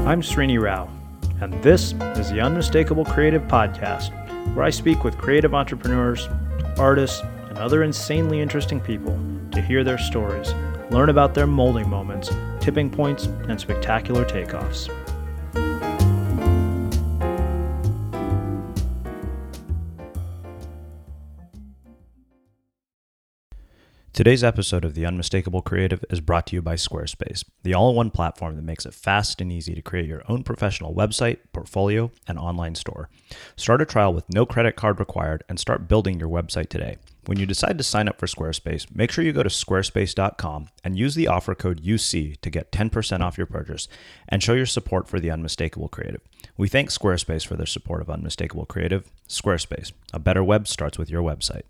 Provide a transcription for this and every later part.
I'm Srini Rao, and this is the Unmistakable Creative Podcast, where I speak with creative entrepreneurs, artists, and other insanely interesting people to hear their stories, learn about their molding moments, tipping points, and spectacular takeoffs. Today's episode of The Unmistakable Creative is brought to you by Squarespace, the all-in-one platform that makes it fast and easy to create your own professional website, portfolio, and online store. Start a trial with no credit card required and start building your website today. When you decide to sign up for Squarespace, make sure you go to squarespace.com and use the offer code UC to get 10% off your purchase and show your support for The Unmistakable Creative. We thank Squarespace for their support of Unmistakable Creative. Squarespace, a better web starts with your website.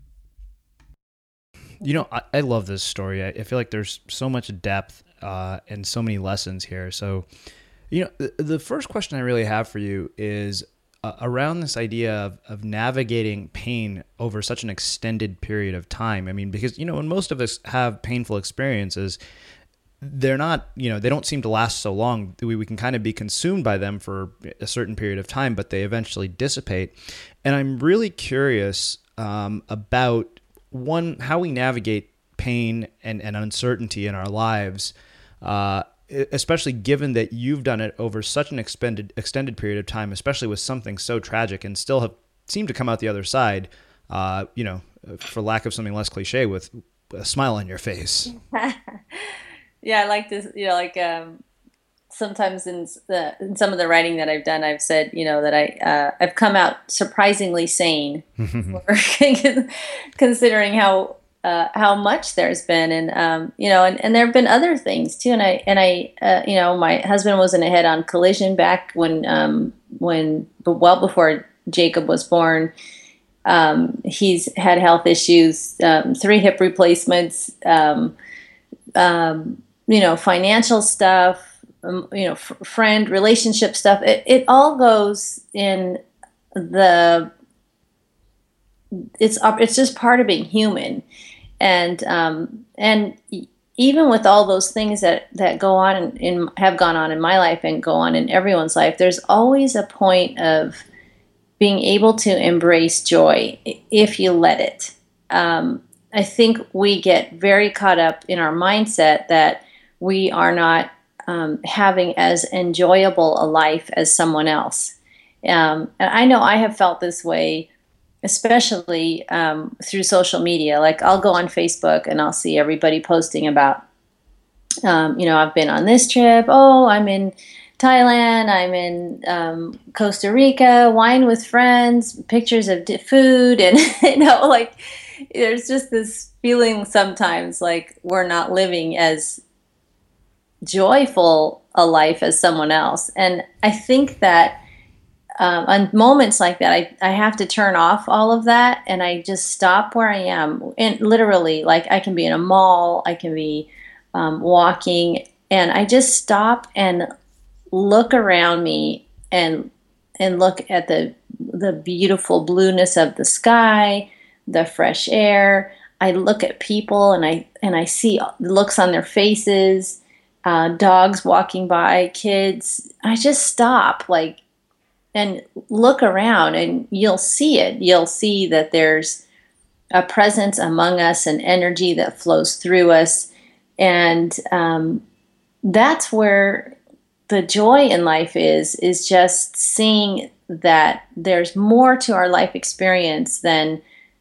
You know, I love this story. I feel like there's so much depth and so many lessons here. So, you know, the first question I really have for you is around this idea of navigating pain over such an extended period of time. I mean, because, you know, when most of us have painful experiences, they're not, you know, they don't seem to last so long. We can kind of be consumed by them for a certain period of time, but they eventually dissipate. And I'm really curious about one, how we navigate pain and uncertainty in our lives, especially given that you've done it over such an extended period of time, especially with something so tragic, and still have seemed to come out the other side, you know, for lack of something less cliche, with a smile on your face. Yeah, I like this, you know, like sometimes in some of the writing that I've done, I've said, you know, that I've come out surprisingly sane, considering how much there's been, and you know, and there have been other things too. And I you know, my husband was in a head-on collision back when well before Jacob was born. He's had health issues, 3 hip replacements, you know, financial stuff. You know, friend relationship stuff. It all goes in the. It's just part of being human, and even with all those things that go on have gone on in my life and go on in everyone's life, there's always a point of being able to embrace joy if you let it. I think we get very caught up in our mindset that we are not having as enjoyable a life as someone else. And I know I have felt this way, especially through social media. Like I'll go on Facebook and I'll see everybody posting about, you know, I've been on this trip. Oh, I'm in Thailand. I'm in Costa Rica, wine with friends, pictures of food. And, you know, like there's just this feeling sometimes like we're not living as joyful a life as someone else. And I think that on moments like that, I have to turn off all of that and I just stop where I am. And literally, like I can be in a mall, I can be walking, and I just stop and look around me and look at the beautiful blueness of the sky, the fresh air. I look at people and I see looks on their faces. Dogs walking by, kids. I just stop, like, and look around, and you'll see it. You'll see that there's a presence among us, an energy that flows through us, and that's where the joy in life is just seeing that there's more to our life experience than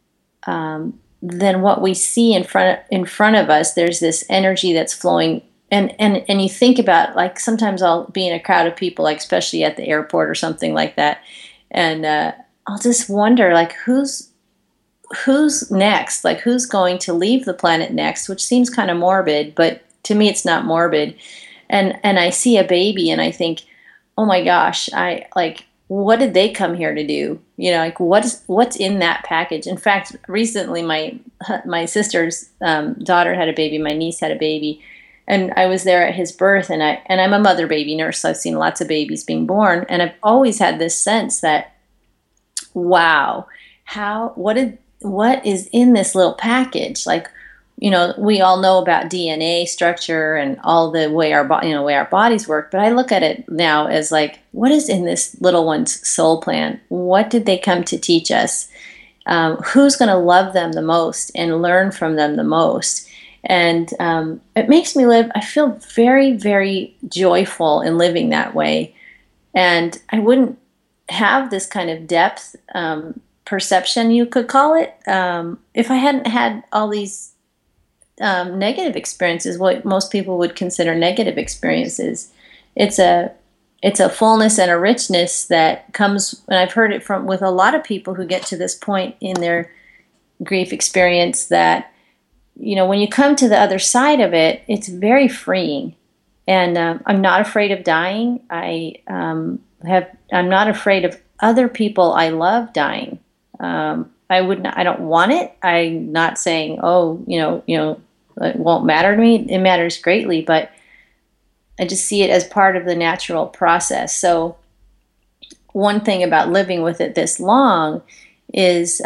what we see in front of us. There's this energy that's flowing. And you think about, like, sometimes I'll be in a crowd of people, like especially at the airport or something like that, and I'll just wonder, like, who's next? Like, who's going to leave the planet next? Which seems kind of morbid, but to me, it's not morbid. And I see a baby, and I think, oh my gosh, what did they come here to do? You know, like what's in that package? In fact, recently my sister's daughter had a baby, my niece had a baby. And I was there at his birth, and I'm a mother baby nurse, so I've seen lots of babies being born, and I've always had this sense that, wow, what is in this little package? Like, we all know about DNA structure and all the way way our bodies work. But I look at it now as like, what is in this little one's soul plan? What did they come to teach us? Who's going to love them the most and learn from them the most? And it makes me I feel very, very joyful in living that way. And I wouldn't have this kind of depth, perception, you could call it, if I hadn't had all these negative experiences, what most people would consider negative experiences. It's a fullness and a richness that comes, and I've heard it with a lot of people who get to this point in their grief experience, that when you come to the other side of it, it's very freeing. And I'm not afraid of dying. I'm not afraid of other people I love dying. I don't want it. I'm not saying, it won't matter to me. It matters greatly, but I just see it as part of the natural process. So one thing about living with it this long is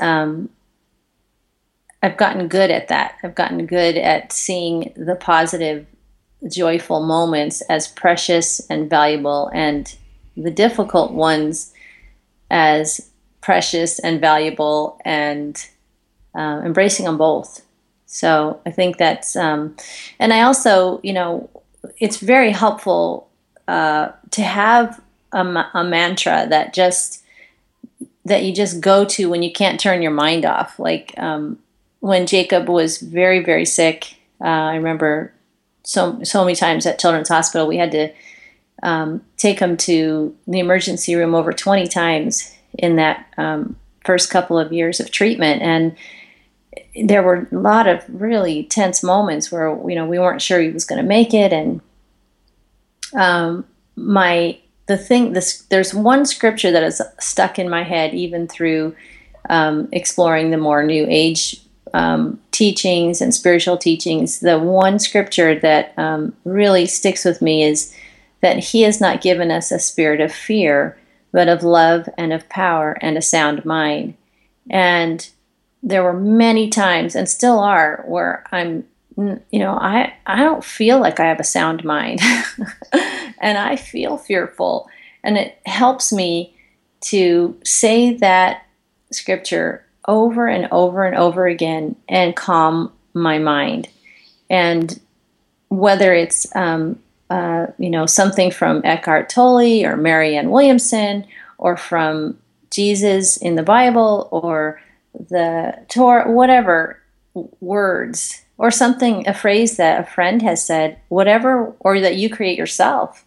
I've gotten good at that. I've gotten good at seeing the positive, joyful moments as precious and valuable, and the difficult ones as precious and valuable, and embracing them both. So I think that's, and I also, it's very helpful to have a mantra that you just go to when you can't turn your mind off. Like when Jacob was very, very sick, I remember so many times at Children's Hospital, we had to take him to the emergency room over 20 times in that first couple of years of treatment. And there were a lot of really tense moments where, we weren't sure he was going to make it. And there's one scripture that is stuck in my head, even through exploring the more New Age teachings and spiritual teachings. The one scripture that really sticks with me is that He has not given us a spirit of fear, but of love and of power and a sound mind. And there were many times, and still are, where I don't feel like I have a sound mind, and I feel fearful. And it helps me to say that scripture over and over and over again and calm my mind. And whether it's something from Eckhart Tolle or Marianne Williamson, or from Jesus in the Bible, or the Torah, whatever words, or a phrase that a friend has said, whatever, or that you create yourself.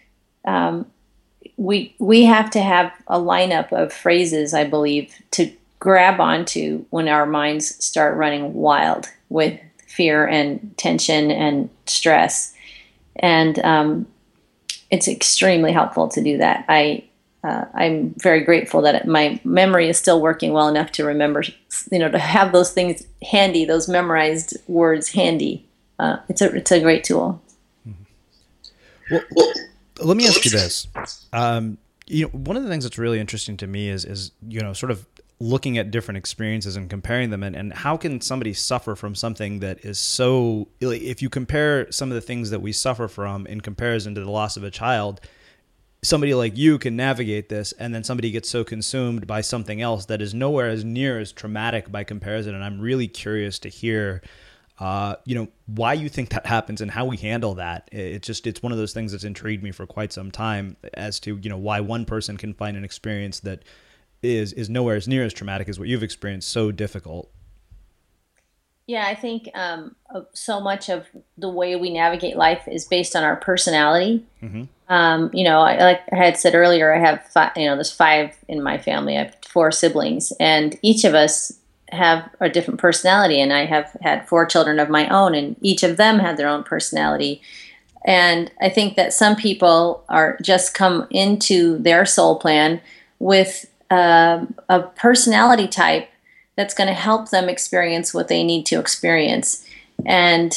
We have to have a lineup of phrases, I believe, to grab onto when our minds start running wild with fear and tension and stress. And it's extremely helpful to do that. I'm very grateful that my memory is still working well enough to remember, to have those things handy, those memorized words handy. It's a great tool. Well, let me ask you this. One of the things that's really interesting to me is sort of looking at different experiences and comparing them, and how can somebody suffer from something that is so, if you compare some of the things that we suffer from in comparison to the loss of a child, somebody like you can navigate this, and then somebody gets so consumed by something else that is nowhere as near as traumatic by comparison. And I'm really curious to hear, why you think that happens and how we handle that. It's one of those things that's intrigued me for quite some time as to, why one person can find an experience that is nowhere as near as traumatic as what you've experienced so difficult. Yeah, I think so much of the way we navigate life is based on our personality. Mm-hmm. Like I had said earlier, I have there's 5 in my family. I have 4 siblings, and each of us have a different personality. And I have had 4 children of my own, and each of them had their own personality. And I think that some people are just come into their soul plan with a personality type that's going to help them experience what they need to experience. And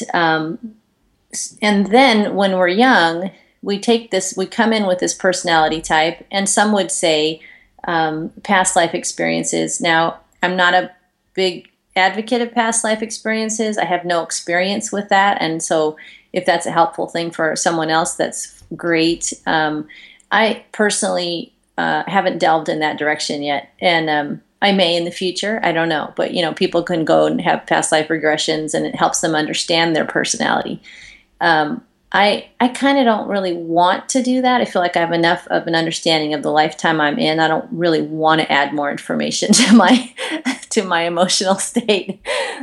then when we're young, we come in with this personality type, and some would say past life experiences. Now, I'm not a big advocate of past life experiences. I have no experience with that. And so if that's a helpful thing for someone else, that's great. I personally haven't delved in that direction yet. And I may in the future. I don't know. But, people can go and have past life regressions, and it helps them understand their personality. I kind of don't really want to do that. I feel like I have enough of an understanding of the lifetime I'm in. I don't really want to add more information to my emotional state,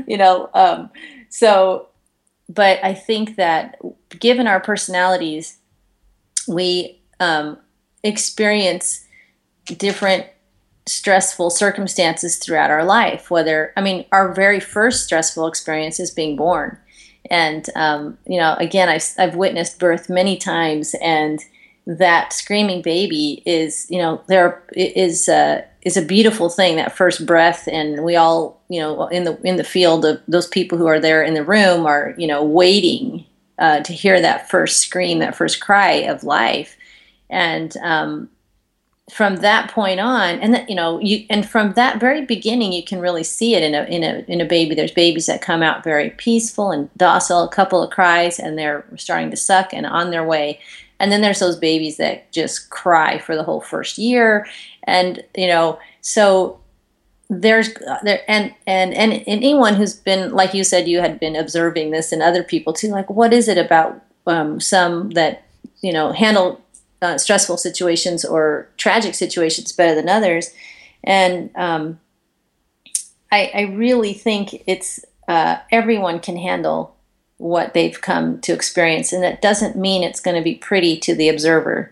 but I think that given our personalities, we experience different stressful circumstances throughout our life. Our very first stressful experience is being born. And, again, I've witnessed birth many times, and that screaming baby is a beautiful thing, that first breath. And we all, in the field of those people who are there in the room are, waiting to hear that first scream, that first cry of life. And, from that point on, and from that very beginning, you can really see it in a baby. There's babies that come out very peaceful and docile, a couple of cries, and they're starting to suck and on their way. And then there's those babies that just cry for the whole first year, and so and anyone who's been, like you said, you had been observing this in other people too. Like, what is it about some that handle stressful situations or tragic situations better than others? And I really think it's everyone can handle what they've come to experience, and that doesn't mean it's going to be pretty to the observer.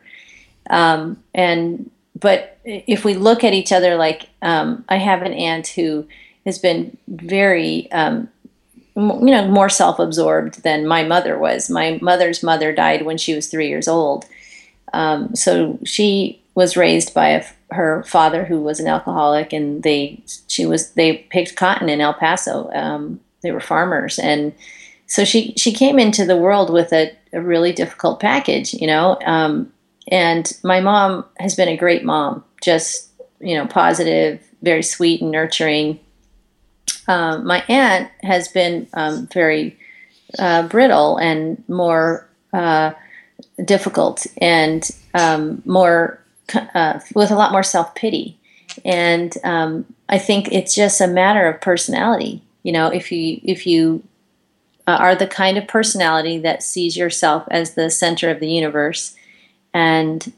But if we look at each other, like I have an aunt who has been very more self-absorbed than my mother was. My mother's mother died when she was 3 years old. So she was raised by her father, who was an alcoholic, and they picked cotton in El Paso. They were farmers, and so she came into the world with a really difficult package, and my mom has been a great mom, just positive, very sweet and nurturing. My aunt has been very brittle and more difficult, and more with a lot more self-pity. And I think it's just a matter of personality. If you are the kind of personality that sees yourself as the center of the universe, and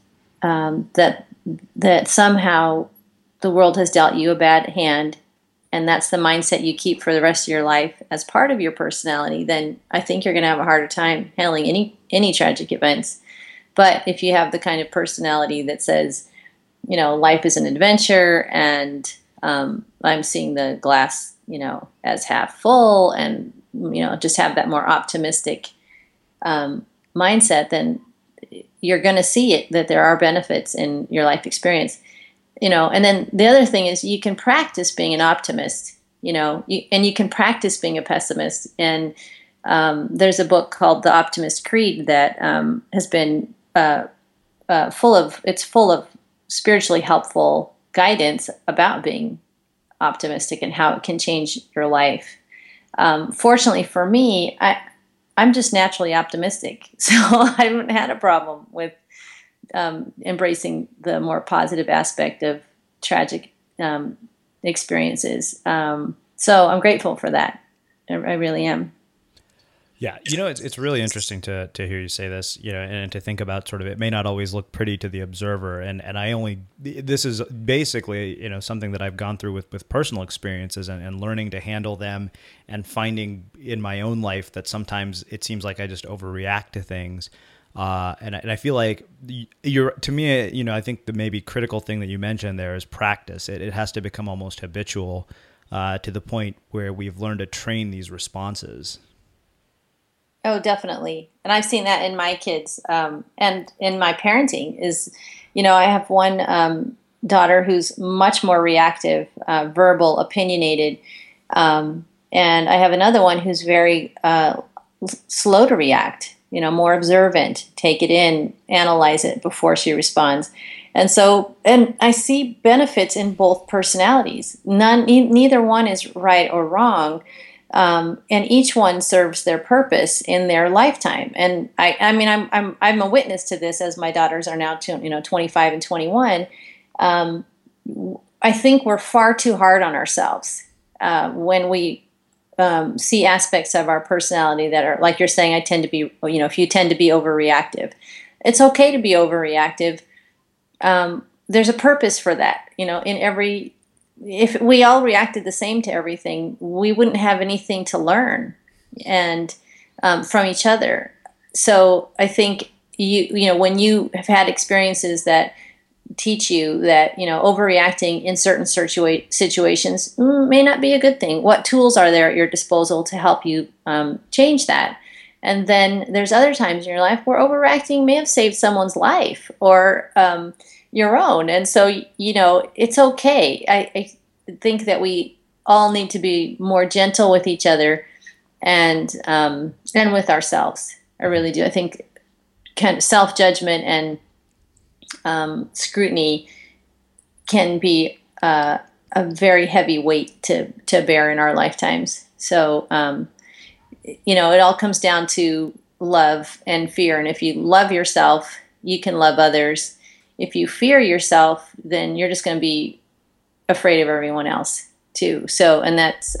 that somehow the world has dealt you a bad hand, and that's the mindset you keep for the rest of your life as part of your personality, then I think you're going to have a harder time handling any tragic events. But if you have the kind of personality that says, life is an adventure, and I'm seeing the glass, as half full, and, just have that more optimistic mindset, then you're going to see it, that there are benefits in your life experience. And then the other thing is you can practice being an optimist, and you can practice being a pessimist. And there's a book called The Optimist Creed that has been full of spiritually helpful guidance about being optimistic and how it can change your life. Fortunately for me, I'm just naturally optimistic, so I haven't had a problem with embracing the more positive aspect of tragic experiences. So I'm grateful for that. I really am. Yeah, it's really interesting to hear you say this, and to think about sort of, it may not always look pretty to the observer, and this is basically, something that I've gone through with personal experiences and learning to handle them, and finding in my own life that sometimes it seems like I just overreact to things. And I feel like to me, I think the maybe critical thing that you mentioned there is practice. It has to become almost habitual to the point where we've learned to train these responses. Oh, definitely. And I've seen that in my kids and in my parenting is, I have one daughter who's much more reactive, verbal, opinionated. And I have another one who's very slow to react, more observant, take it in, analyze it before she responds. And so, and I see benefits in both personalities. Neither one is right or wrong. And each one serves their purpose in their lifetime. And I mean, I'm a witness to this, as my daughters are now 25 and 21. I think we're far too hard on ourselves when we see aspects of our personality that are, like you're saying, I tend to be, if you tend to be overreactive, it's okay to be overreactive. There's a purpose for that, if we all reacted the same to everything, we wouldn't have anything to learn and from each other. So I think when you have had experiences that teach you that overreacting in certain situations may not be a good thing. What tools are there at your disposal to help you change that? And then there's other times in your life where overreacting may have saved someone's life or your own. And so, it's okay. I think that we all need to be more gentle with each other and with ourselves. I really do. I think kind of self-judgment and scrutiny can be a very heavy weight to bear in our lifetimes. So, it all comes down to love and fear. And if you love yourself, you can love others. If you fear yourself, then you're just going to be afraid of everyone else too. So, and that's,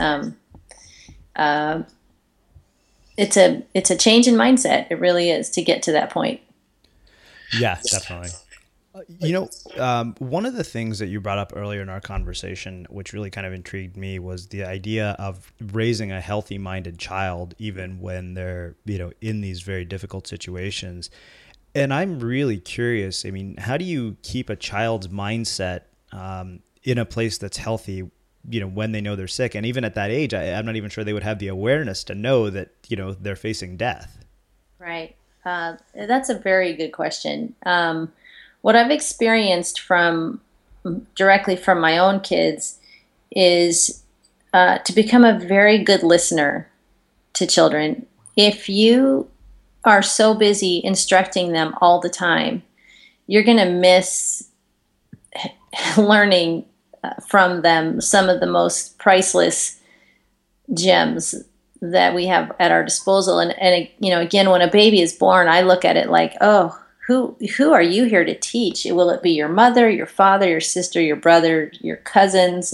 it's a change in mindset. It really is, to get to that point. Yeah, definitely. One of the things that you brought up earlier in our conversation, which really kind of intrigued me, was the idea of raising a healthy-minded child, even when they're, in these very difficult situations. And I'm really curious. I mean, how do you keep a child's mindset in a place that's healthy, when they know they're sick? And even at that age, I'm not even sure they would have the awareness to know that, they're facing death. Right. That's a very good question. What I've experienced directly from my own kids is to become a very good listener to children. If you are so busy instructing them all the time, you're going to miss learning from them some of the most priceless gems that we have at our disposal. And again, when a baby is born, I look at it like, oh, who are you here to teach? Will it be your mother, your father, your sister, your brother, your cousins?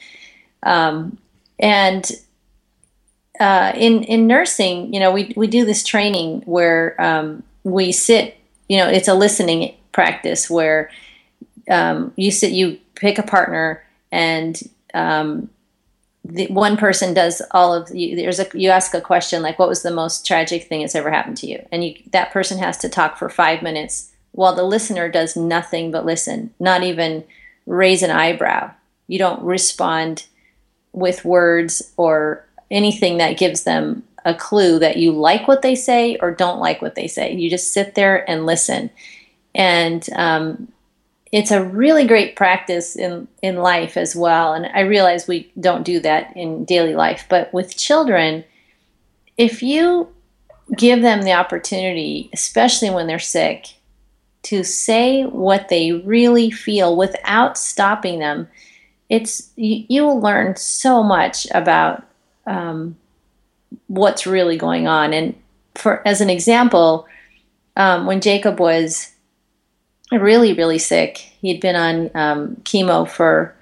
In nursing, we do this training where we sit. It's a listening practice where you pick a partner, and the one person does all of you ask a question like, what was the most tragic thing that's ever happened to you? And that person has to talk for 5 minutes while the listener does nothing but listen, not even raise an eyebrow. You don't respond with words or anything that gives them a clue that you like what they say or don't like what they say. You just sit there and listen. And it's a really great practice in life as well. And I realize we don't do that in daily life. But with children, if you give them the opportunity, especially when they're sick, to say what they really feel without stopping them, you will learn so much about what's really going on. And as an example, when Jacob was really, really sick, he'd been on chemo for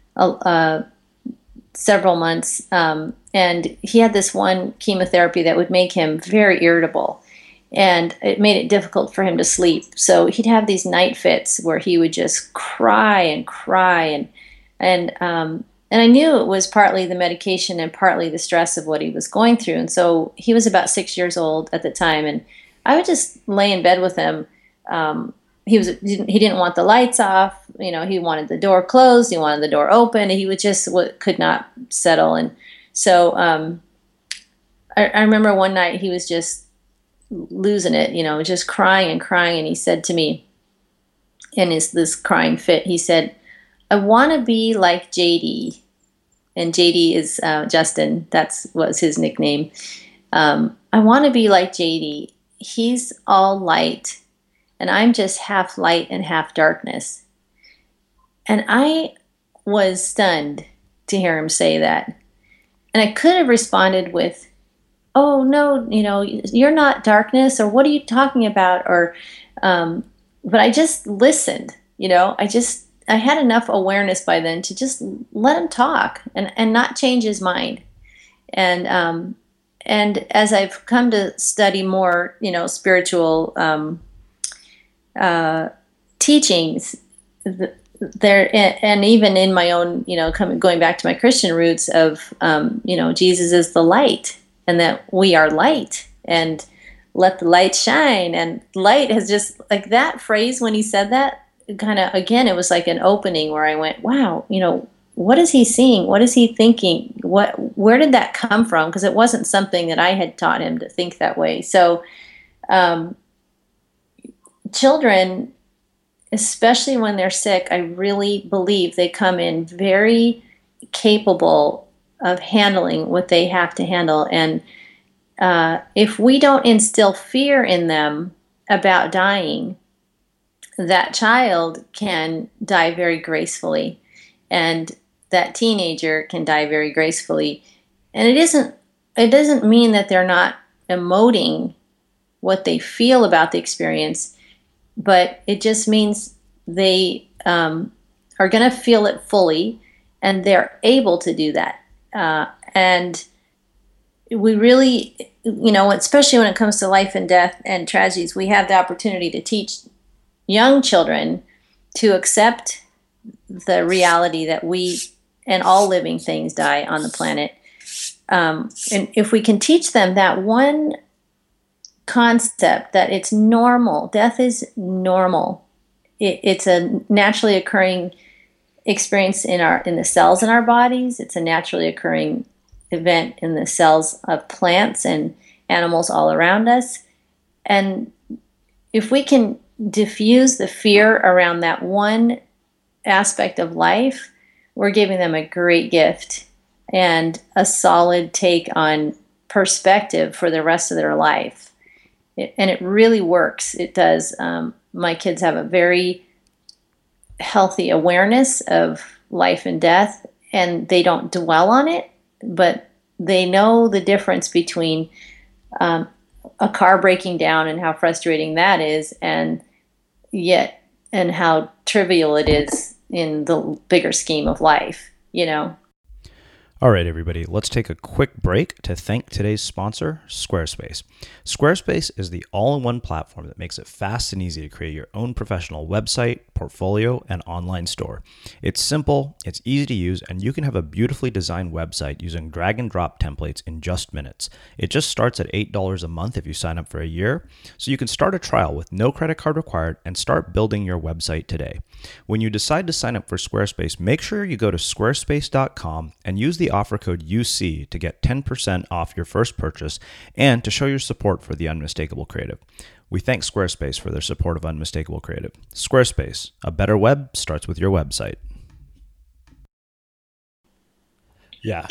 several months, and he had this one chemotherapy that would make him very irritable, and it made it difficult for him to sleep. So he'd have these night fits where he would just cry and cry, and I knew it was partly the medication and partly the stress of what he was going through. And so he was about 6 years old at the time, and I would just lay in bed with him. He didn't want the lights off. He wanted the door closed. He wanted the door open. He could not settle. And so I remember one night he was just losing it, just crying and crying. And he said to me in this crying fit, he said, "I want to be like JD." And JD is Justin. That was his nickname. I want to be like JD. He's all light, and I'm just half light and half darkness. And I was stunned to hear him say that. And I could have responded with, oh, no, you're not darkness, or what are you talking about? But I just listened, I had enough awareness by then to just let him talk and not change his mind. And as I've come to study more, spiritual teachings, there, and even in my own, going back to my Christian roots of, Jesus is the light, and that we are light, and let the light shine. And light has just, like, that phrase, when he said that, kind of, again, it was like an opening where I went, wow, what is he seeing? What is he thinking? Where did that come from? Because it wasn't something that I had taught him to think that way. So, children, especially when they're sick, I really believe they come in very capable of handling what they have to handle. And if we don't instill fear in them about dying, that child can die very gracefully, and that teenager can die very gracefully. And it doesn't mean that they're not emoting what they feel about the experience, but it just means they are going to feel it fully, and they're able to do that. And we really, especially when it comes to life and death and tragedies, we have the opportunity to teach young children to accept the reality that we and all living things die on the planet. And if we can teach them that one concept, that it's normal, death is normal. It's a naturally occurring experience in the cells in our bodies. It's a naturally occurring event in the cells of plants and animals all around us. And if we can diffuse the fear around that one aspect of life, we're giving them a great gift and a solid take on perspective for the rest of their life. And it really works. It does. My kids have a very healthy awareness of life and death, and they don't dwell on it, but they know the difference between a car breaking down and how frustrating that is, and how trivial it is in the bigger scheme of life, All right, everybody, let's take a quick break to thank today's sponsor, Squarespace. Squarespace is the all-in-one platform that makes it fast and easy to create your own professional website, portfolio, and online store. It's simple, it's easy to use, and you can have a beautifully designed website using drag and drop templates in just minutes. It just starts at $8 a month if you sign up for a year, so you can start a trial with no credit card required and start building your website today. When you decide to sign up for Squarespace, make sure you go to squarespace.com and use the offer code UC to get 10% off your first purchase and to show your support for the Unmistakable Creative. We thank Squarespace for their support of Unmistakable Creative. Squarespace, a better web starts with your website. Yeah.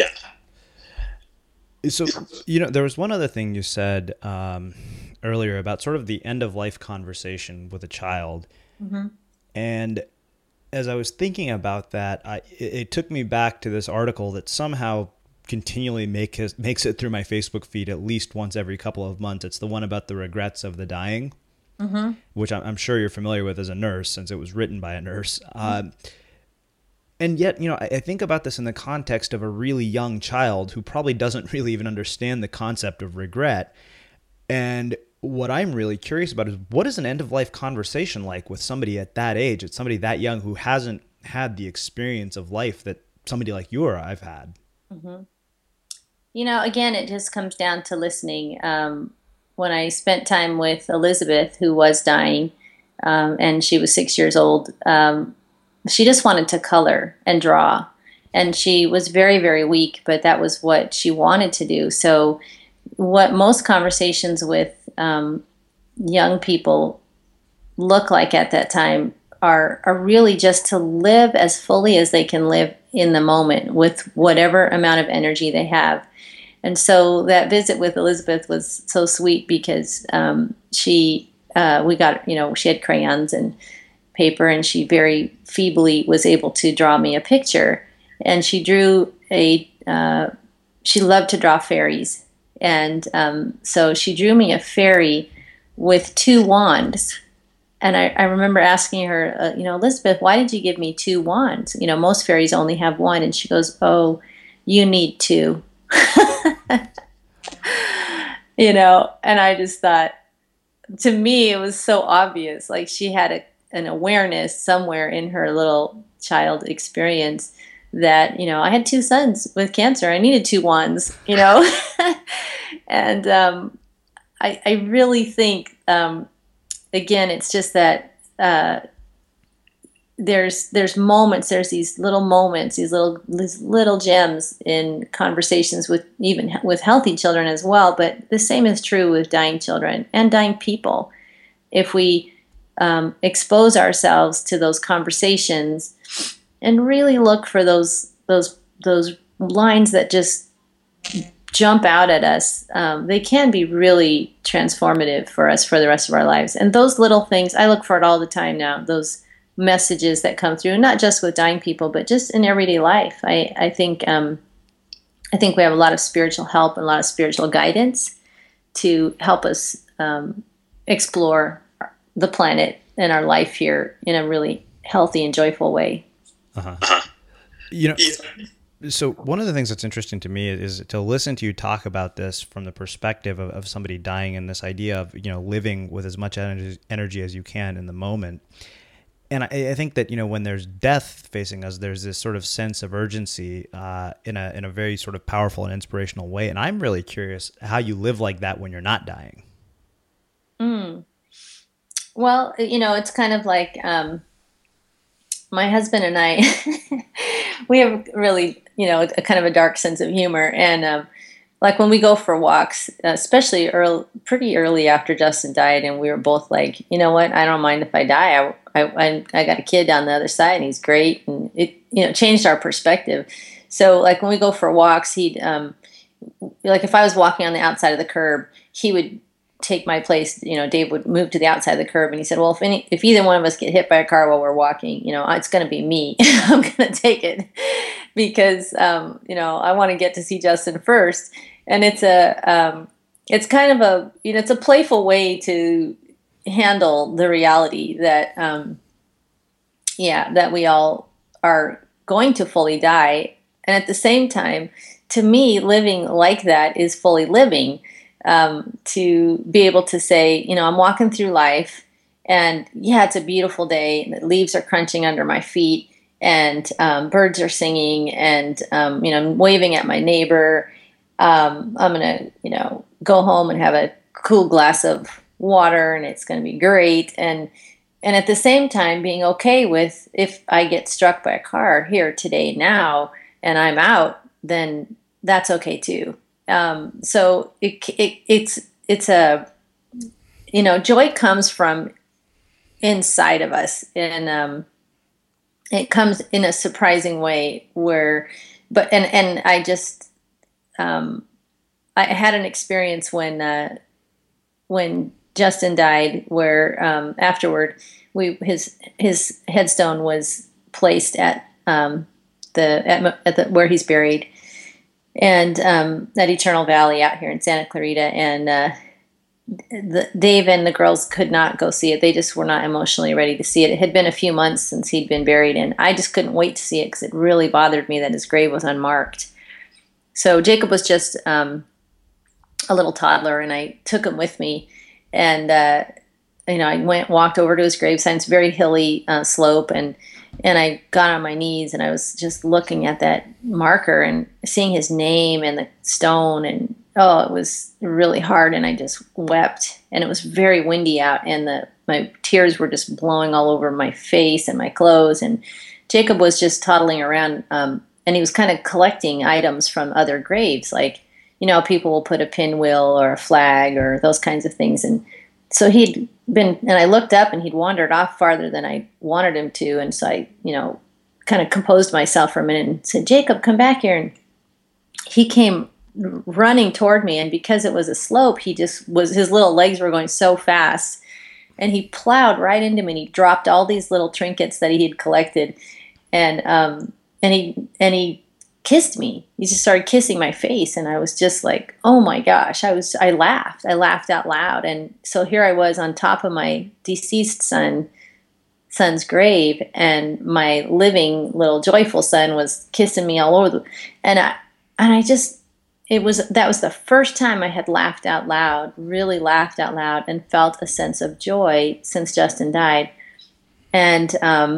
So, there was one other thing you said earlier about sort of the end of life conversation with a child. Mm-hmm. And as I was thinking about that, it took me back to this article that somehow continually makes it through my Facebook feed at least once every couple of months. It's the one about the regrets of the dying, mm-hmm. which I'm sure you're familiar with as a nurse, since it was written by a nurse. And yet, I think about this in the context of a really young child who probably doesn't really even understand the concept of regret. And what I'm really curious about is, what is an end-of-life conversation like with somebody at that age? It's somebody that young who hasn't had the experience of life that somebody like you or I've had. Mm-hmm. Again, it just comes down to listening. When I spent time with Elizabeth, who was dying, and she was 6 years old, she just wanted to color and draw. And she was very, very weak, but that was what she wanted to do. So what most conversations with young people look like at that time are really just to live as fully as they can live in the moment with whatever amount of energy they have. And so that visit with Elizabeth was so sweet because she had crayons and paper, and she very feebly was able to draw me a picture. And she drew she loved to draw fairies. And so she drew me a fairy with 2 wands. And I remember asking her, Elizabeth, why did you give me 2 wands? Most fairies only have 1. And she goes, oh, you need 2. And I just thought, to me, it was so obvious. Like, she had an awareness somewhere in her little child experience that, I had 2 sons with cancer. I needed 2 wands, And I really think, again, it's just that there's moments, there's these little moments, these little gems in conversations with healthy children as well. But the same is true with dying children and dying people. If we expose ourselves to those conversations and really look for those lines that just jump out at us, they can be really transformative for us for the rest of our lives. And those little things, I look for it all the time now, those messages that come through, not just with dying people, but just in everyday life. I think we have a lot of spiritual help and a lot of spiritual guidance to help us explore the planet and our life here in a really healthy and joyful way. So one of the things that's interesting to me is to listen to you talk about this from the perspective of somebody dying, and this idea of, living with as much energy as you can in the moment. And I think that, when there's death facing us, there's this sort of sense of urgency in a very sort of powerful and inspirational way. And I'm really curious how you live like that when you're not dying. Well, it's kind of like my husband and I, we have really, a kind of a dark sense of humor. And like when we go for walks, especially pretty early after Justin died, and we were both like, you know what, I don't mind if I die. I got a kid on the other side, and he's great, and it changed our perspective. So like when we go for walks, he'd like if I was walking on the outside of the curb, he would take my place. Dave would move to the outside of the curb, and he said, well, if either one of us get hit by a car while we're walking, it's going to be me. I'm going to take it because I want to get to see Justin first. And it's kind of a it's a playful way to handle the reality that that we all are going to fully die. And at the same time, to me, living like that is fully living. To be able to say, I'm walking through life, and it's a beautiful day, and the leaves are crunching under my feet, and birds are singing, and I'm waving at my neighbor. I'm gonna go home and have a cool glass of water, and it's gonna be great. And at the same time, being okay with, if I get struck by a car here today now and I'm out, then that's okay too. So it's a, joy comes from inside of us, and it comes in a surprising way and I just, I had an experience when Justin died where, afterward his headstone was placed at where he's buried. And at Eternal Valley out here in Santa Clarita, and Dave and the girls could not go see it. They just were not emotionally ready to see it. It had been a few months since he'd been buried, and I just couldn't wait to see it because it really bothered me that his grave was unmarked. So Jacob was just a little toddler, and I took him with me, and I walked over to his gravesite. It's a very hilly slope, and I got on my knees, and I was just looking at that marker and seeing his name and the stone, and it was really hard, and I just wept. And it was very windy out, and my tears were just blowing all over my face and my clothes. And Jacob was just toddling around, and he was kind of collecting items from other graves, like people will put a pinwheel or a flag or those kinds of things. And so he'd been, and I looked up, and he'd wandered off farther than I wanted him to. And so I, kind of composed myself for a minute and said, Jacob, come back here. And he came running toward me. And because it was a slope, his little legs were going so fast and he plowed right into me, and he dropped all these little trinkets that he had collected, and he kissed me. He just started kissing my face, and I was just like, oh my gosh. I laughed out loud. And so here I was on top of my deceased son's grave, and my living little joyful son was kissing me all over that was the first time I had laughed out loud, really laughed out loud, and felt a sense of joy since Justin died. And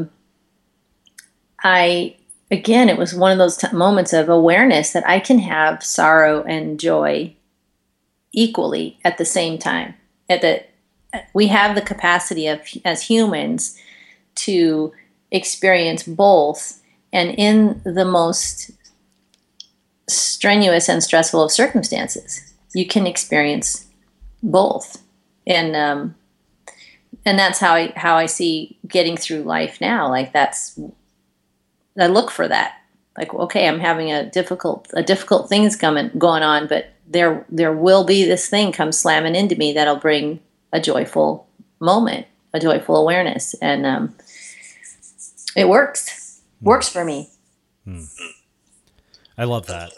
again, it was one of those moments of awareness that I can have sorrow and joy equally at the same time. We have the capacity as humans to experience both, and in the most strenuous and stressful of circumstances, you can experience both. And that's how I see getting through life now. Like I look for that. Like, okay, I'm having a difficult things going on, but there will be this thing come slamming into me that'll bring a joyful moment, a joyful awareness, and it works for me. I love that.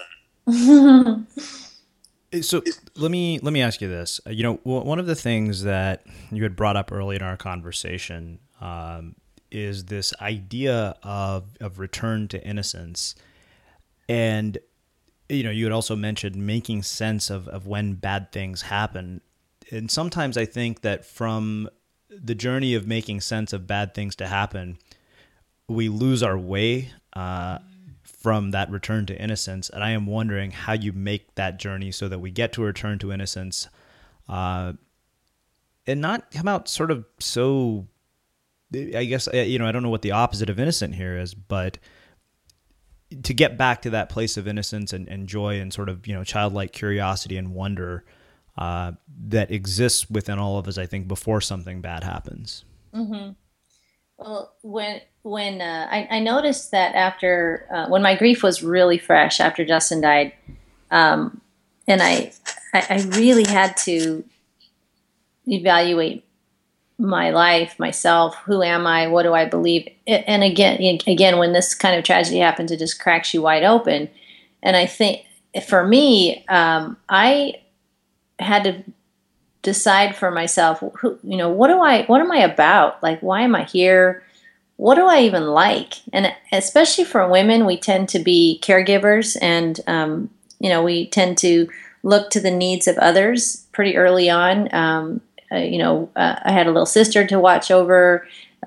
So let me ask you this. One of the things that you had brought up early in our conversation is this idea of return to innocence. And, you had also mentioned making sense of when bad things happen. And sometimes I think that from the journey of making sense of bad things to happen, we lose our way from that return to innocence. And I am wondering how you make that journey so that we get to return to innocence and not come out sort of so, I guess, I don't know what the opposite of innocent here is, but to get back to that place of innocence and joy and sort of, childlike curiosity and wonder that exists within all of us, I think, before something bad happens. Mm-hmm. Well, when I noticed that after when my grief was really fresh after Justin died, and I really had to evaluate my life, myself, who am I, what do I believe, and again, when this kind of tragedy happens, it just cracks you wide open. And I think for me, I had to decide for myself, what am I about? Like, why am I here? What do I even like? And especially for women, we tend to be caregivers, and we tend to look to the needs of others pretty early on. I had a little sister to watch over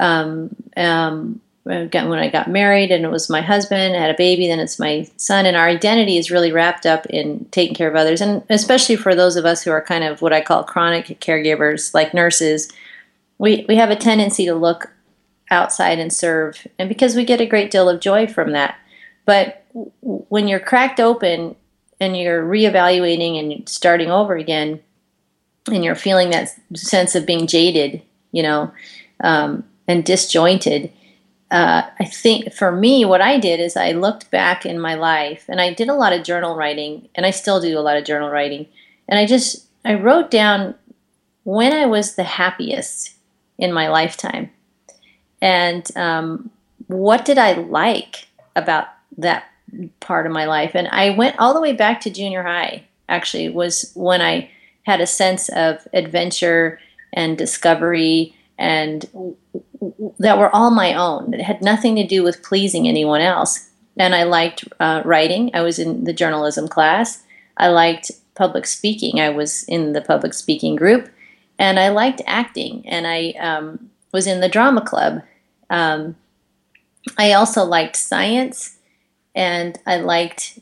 when I got married, and it was my husband. I had a baby, then it's my son, and our identity is really wrapped up in taking care of others. And especially for those of us who are kind of what I call chronic caregivers, like nurses, we have a tendency to look outside and serve, and because we get a great deal of joy from that. But when you're cracked open and you're reevaluating and starting over again, and you're feeling that sense of being jaded, and disjointed, I think for me, what I did is I looked back in my life, and I did a lot of journal writing, and I still do a lot of journal writing. And I wrote down when I was the happiest in my lifetime, and what did I like about that part of my life. And I went all the way back to junior high, actually, was when I had a sense of adventure and discovery, and that were all my own. It had nothing to do with pleasing anyone else. And I liked writing. I was in the journalism class. I liked public speaking. I was in the public speaking group. And I liked acting. And I was in the drama club. I also liked science. And I liked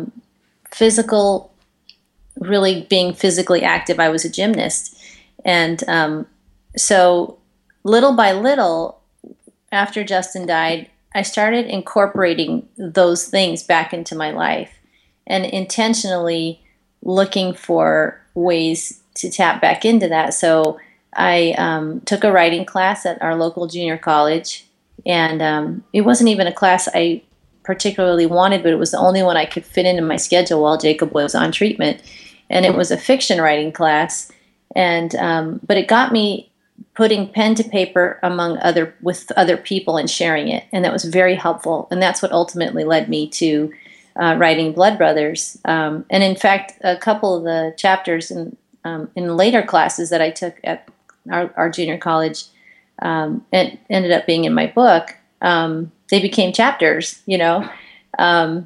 really being physically active. I was a gymnast. And so little by little, after Justin died, I started incorporating those things back into my life and intentionally looking for ways to tap back into that. So I took a writing class at our local junior college, and it wasn't even a class I particularly wanted, but it was the only one I could fit into my schedule while Jacob was on treatment. And it was a fiction writing class, and but it got me putting pen to paper with other people and sharing it, and that was very helpful. And that's what ultimately led me to writing Blood Brothers. And in fact, a couple of the chapters in later classes that I took at our junior college, it ended up being in my book. They became chapters, and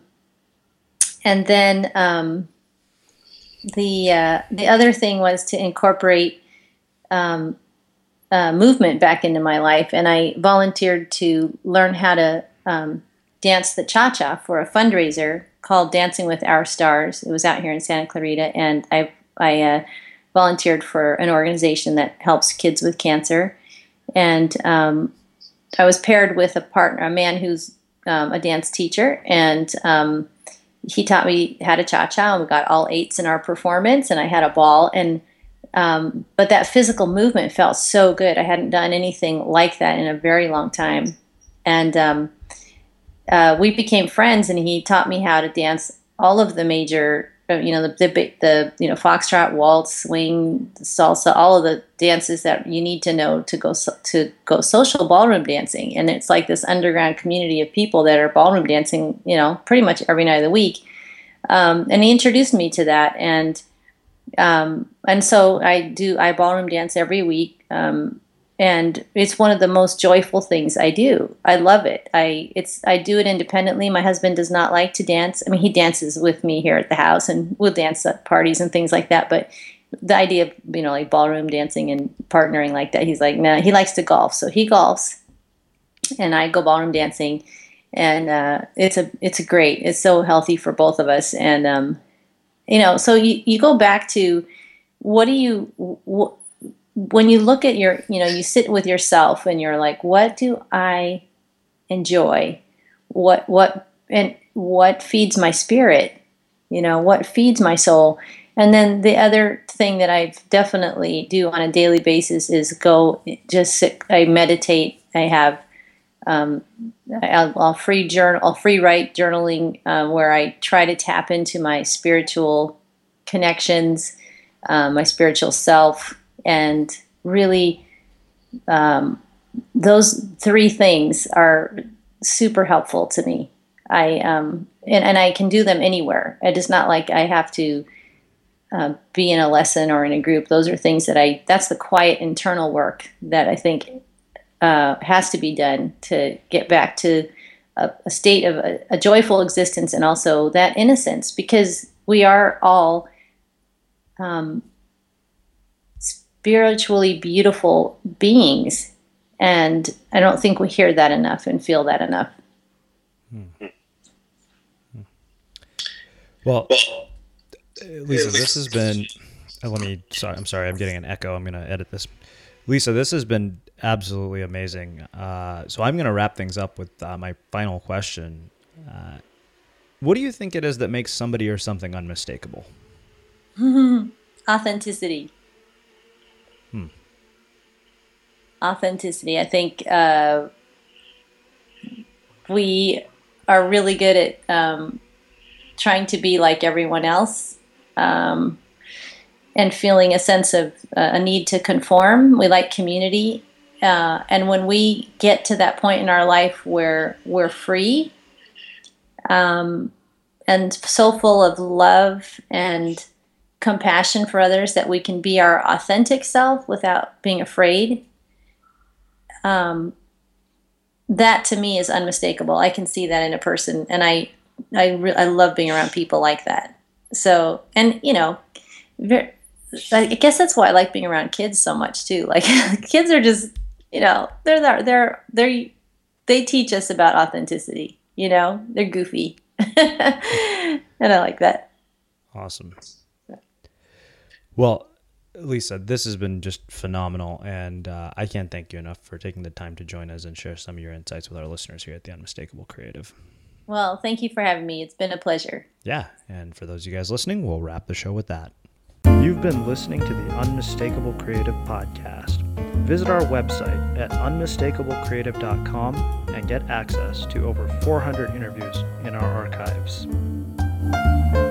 then the other thing was to incorporate movement back into my life, and I volunteered to learn how to dance the cha-cha for a fundraiser called Dancing with Our Stars. It was out here in Santa Clarita, and I volunteered for an organization that helps kids with cancer, and I was paired with a man who's a dance teacher, and he taught me how to cha-cha, and we got all 8s in our performance, and I had a ball. And but that physical movement felt so good. I hadn't done anything like that in a very long time, and we became friends. And he taught me how to dance all of the major, the foxtrot, waltz, swing, salsa, all of the dances that you need to know to go social ballroom dancing. And it's like this underground community of people that are ballroom dancing, pretty much every night of the week. And he introduced me to that, and so I ballroom dance every week. And it's one of the most joyful things I do. I love it. I do it independently. My husband does not like to dance. I mean, he dances with me here at the house, and we'll dance at parties and things like that. But the idea of, like ballroom dancing and partnering like that, he's like, no, he likes to golf. So he golfs and I go ballroom dancing, and it's great. It's so healthy for both of us. And, so you go back to when you look at you sit with yourself and you're like, what do I enjoy? What feeds my spirit? What feeds my soul? And then the other thing that I definitely do on a daily basis is just sit. I meditate. I have, I'll free write journaling, where I try to tap into my spiritual connections, my spiritual self. And really, those 3 things are super helpful to me. And I can do them anywhere. It is not like I have to be in a lesson or in a group. Those are things that's the quiet internal work that I think has to be done to get back to a state of a joyful existence, and also that innocence, because we are all spiritually beautiful beings, and I don't think we hear that enough and feel that enough. Well, Lisa, this has been, I'm sorry, I'm getting an echo. I'm going to edit this. Lisa, this has been absolutely amazing. So I'm going to wrap things up with my final question. What do you think it is that makes somebody or something unmistakable? Authenticity. Authenticity. I think we are really good at trying to be like everyone else, and feeling a sense of a need to conform. We like community. And when we get to that point in our life where we're free, and so full of love and compassion for others that we can be our authentic self without being afraid, that to me is unmistakable. I can see that in a person, and I love being around people like that. So, and I guess that's why I like being around kids so much too. Like kids are just, they teach us about authenticity. They're goofy, and I like that. Awesome. Well, Lisa, this has been just phenomenal, and I can't thank you enough for taking the time to join us and share some of your insights with our listeners here at The Unmistakable Creative. Well, thank you for having me. It's been a pleasure. Yeah, and for those of you guys listening, we'll wrap the show with that. You've been listening to the Unmistakable Creative Podcast. Visit our website at unmistakablecreative.com and get access to over 400 interviews in our archives.